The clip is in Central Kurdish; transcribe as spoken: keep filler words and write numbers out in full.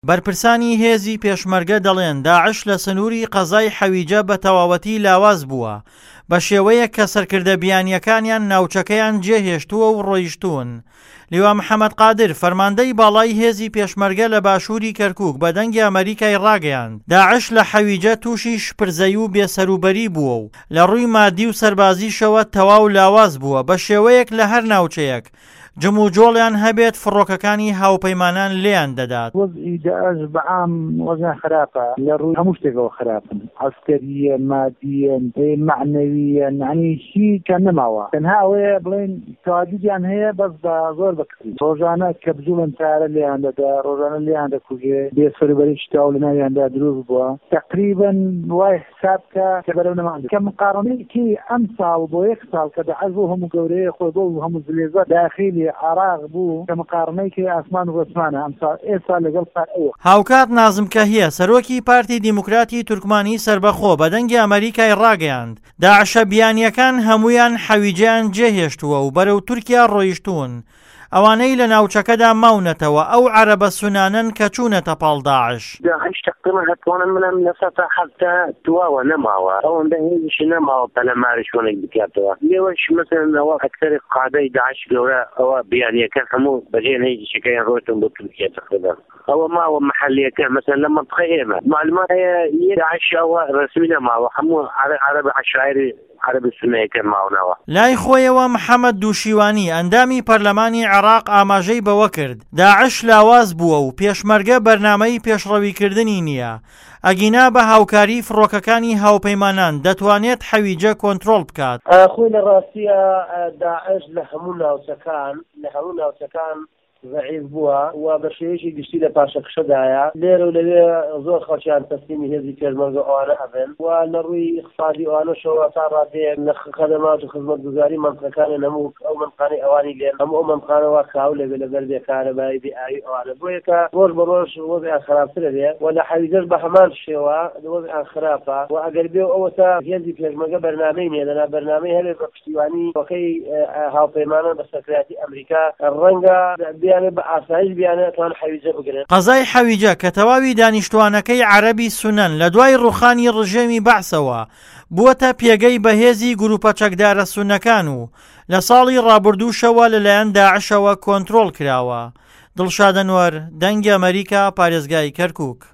بەرپرسانی هێزی پێشمەرگە دەڵێن داعش لە سنووری قەزای حەویجە بە تەواوەتی لاواز بووە بە شێوەیەک کە سەرکردە بیانیەکانیان ناوچەکەیان جێهێشتووە و ڕۆیشتوون. لیوا محەممەد قادر فەرماندەی باڵای هێزی پێشمەرگە لە باشووری کەرکووک بە دەنگی ئەمریکای ڕاگەیاند داعش لە حەویجە تووشی شپرزەیی و بێسەروبەری بووە و لە ڕووی مادی و سەربازیشەوە تەواو لاواز بووە بە شێوەیەک لە هەر ناوچەیەک جم و جۆڵیان هەبێت فڕۆکەکانی هاوپەیمانان لێیان دەدات. وەزئی داعش بەعام وەزن خراپە لە ڕووی هەموو شتێکەوە خراپن، عەسکەریە، مادیەن، معنەویەن، یعنی هیچ کە نەماوە. تەنها ئەوەیە بڵێن تەواجدیان هەیە بەس بە زۆر بەکڕی. ڕۆژانە کە بجوڵن تارە لێیان دەدا، ڕۆژانە لێیان دەکوژێ، بێسەروبەری شتاو لە ناویاندا دروست بووە. تقریبا وای حساب کە کە بەرەو نەماند. کە مقارنەیەکی ئەم ساڵ بۆ یەک ساڵ کە داعش بۆ هەموو گەورەیە خۆی بۆ هەموو زلێزە داخلی عراق بوو کە مقارنەیەکی ئاسمان و ڕسمانە ئەمساڵ ئێستا لەگەڵ سال ئەوە. هاوکات نازم کەهیە سەرۆکی پارتی دیموکراتی تورکمانی سربەخۆ بە دەنگی ئەمریکای ڕاگەیاند داعشە بیانیەکان هەمویان حەویجەیان جێهێشتووە و بەرەو تورکیا ڕۆیشتوون. ئەوانەی لە ناوچەکەدا ماونەتەوە ئەو عەرەبە سونانن کە چوونەتە پاڵ داعش. داعش تقریبا هەتوانن منم لەسەتا حەفتا تواوە نەماوە ئەوەندە هێزیشی نەماوە پەلەماری شوێنێک بکاتەوە. لێوەش مثلا ئەوە ئەکتەری قادەی داعش گەورە ئەوە بیانیەکان هەموو بەجێن هێزیشەکەیان ڕۆیتن بۆ تورکیا تقریبا. ئەوە ماوە محەلیەکە مثلا لە مەنطقە ئێمە معلومات هەیە داعش ئەوە ڕسمی نەماوە هەموو عەرەب عەشایری عرب سنەیەکە ماونەوە. لای خۆیەوە محەممەد دووشیوانی ئەندامی پەرلەمانی عێراق ئاماژەی بەوە کرد داعش لاواز بووە و پێشمەرگە بەرنامەی پێشڕەویکردنی نییە. ئەگینا بە هاوکاری فڕۆکەکانی هاوپەیمانان دەتوانێت حەویجە کۆنتترۆل بکات. خۆی لە ڕاستیە داعش لە هەموو ناوچەکان لە هەموو ناوچەکان ضعیف بووە و بە شێوەیەکی گشتی لە پاشەکشەدایە لێرە و لەوێ زۆر خەڵکیان تەسلیمی هێزی پێشمەرگە ئەوانە ئەبن و لە ڕووی اقتصادی ئەوانەشەوە تا ڕادەیەک نرخ خەدەمات و خزمەتگوزاری مەنطقەکان هەموو ئەو مەنطقانەی ئەوانی لێن هەموو ئەو مەنطقانەوە کاو لەبێ لەبەر بێکارەبایی بێئاوی ئەوانە بۆ یەکە ڕۆژ بە ڕۆژ وەزعیان خراپترە بێ و لە حەویجەش بە هەمان شێوە وەزعیان خراپە و ئەگەر بێ ئەوە تا هێزی پێشمەرگە بەرنامەی نییە لەنا بەرنامەی هەبێت بە پشتیوانی وەکەی هاوپەیمانان بە سەرکردایەتی ئەمریکا ڕەنگە بیانێت بە ئاسایی قەزای حەویجە کە تەواوی دانیشتوانەکەی عەرەبی سونەن لە دوای ڕوخانی ڕژێمی بەعسەوە بووەتە پێگەی بەهێزی گروپە چەکدارە سونەکان و لە ساڵی ڕابردووشەوە لەلایەن داعشەوە کۆنتترۆل کراوە. دڵشاد ئەنوەر، دەنگی ئەمریکا، پارێزگای کەرکووک.